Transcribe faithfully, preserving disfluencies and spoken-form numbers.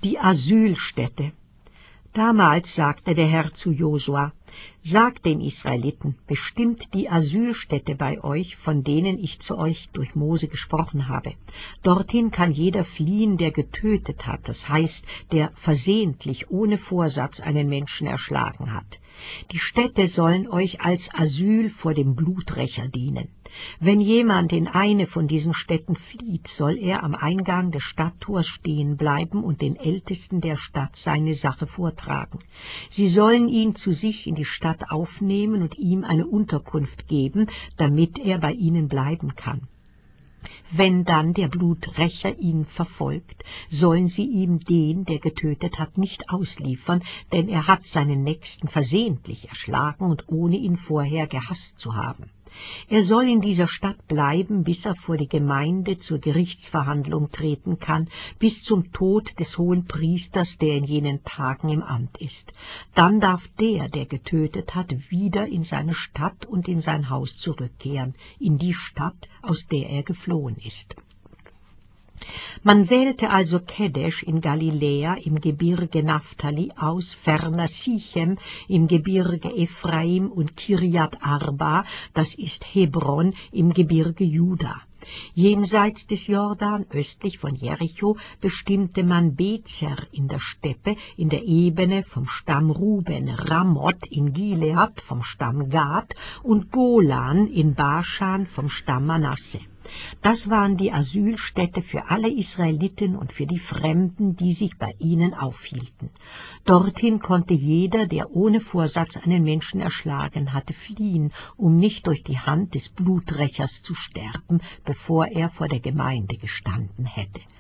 Die Asylstätte. Damals sagte der Herr zu Josua: Sagt den Israeliten, bestimmt die Asylstätte bei euch, von denen ich zu euch durch Mose gesprochen habe. Dorthin kann jeder fliehen, der getötet hat, das heißt, der versehentlich ohne Vorsatz einen Menschen erschlagen hat. Die Städte sollen euch als Asyl vor dem Bluträcher dienen. Wenn jemand in eine von diesen Städten flieht, soll er am Eingang des Stadttors stehen bleiben und den Ältesten der Stadt seine Sache vortragen. Sie sollen ihn zu sich in die Stadt aufnehmen und ihm eine Unterkunft geben, damit er bei ihnen bleiben kann. Wenn dann der Bluträcher ihn verfolgt, sollen sie ihm den, der getötet hat, nicht ausliefern, denn er hat seinen Nächsten versehentlich erschlagen und ohne ihn vorher gehasst zu haben. Er soll in dieser Stadt bleiben, bis er vor die Gemeinde zur Gerichtsverhandlung treten kann, bis zum Tod des Hohenpriesters, der in jenen Tagen im Amt ist. Dann darf der, der getötet hat, wieder in seine Stadt und in sein Haus zurückkehren, in die Stadt, aus der er geflohen ist. Man wählte also Kedesh in Galiläa im Gebirge Naphtali aus, ferner Sichem im Gebirge Ephraim und Kirjat Arba, das ist Hebron, im Gebirge Juda. Jenseits des Jordan, östlich von Jericho, bestimmte man Bezer in der Steppe, in der Ebene vom Stamm Ruben, Ramoth in Gilead vom Stamm Gad und Golan in Baschan vom Stamm Manasse. Das waren die Asylstädte für alle Israeliten und für die Fremden, die sich bei ihnen aufhielten. Dorthin konnte jeder, der ohne Vorsatz einen Menschen erschlagen hatte, fliehen, um nicht durch die Hand des Bluträchers zu sterben, bevor er vor der Gemeinde gestanden hätte.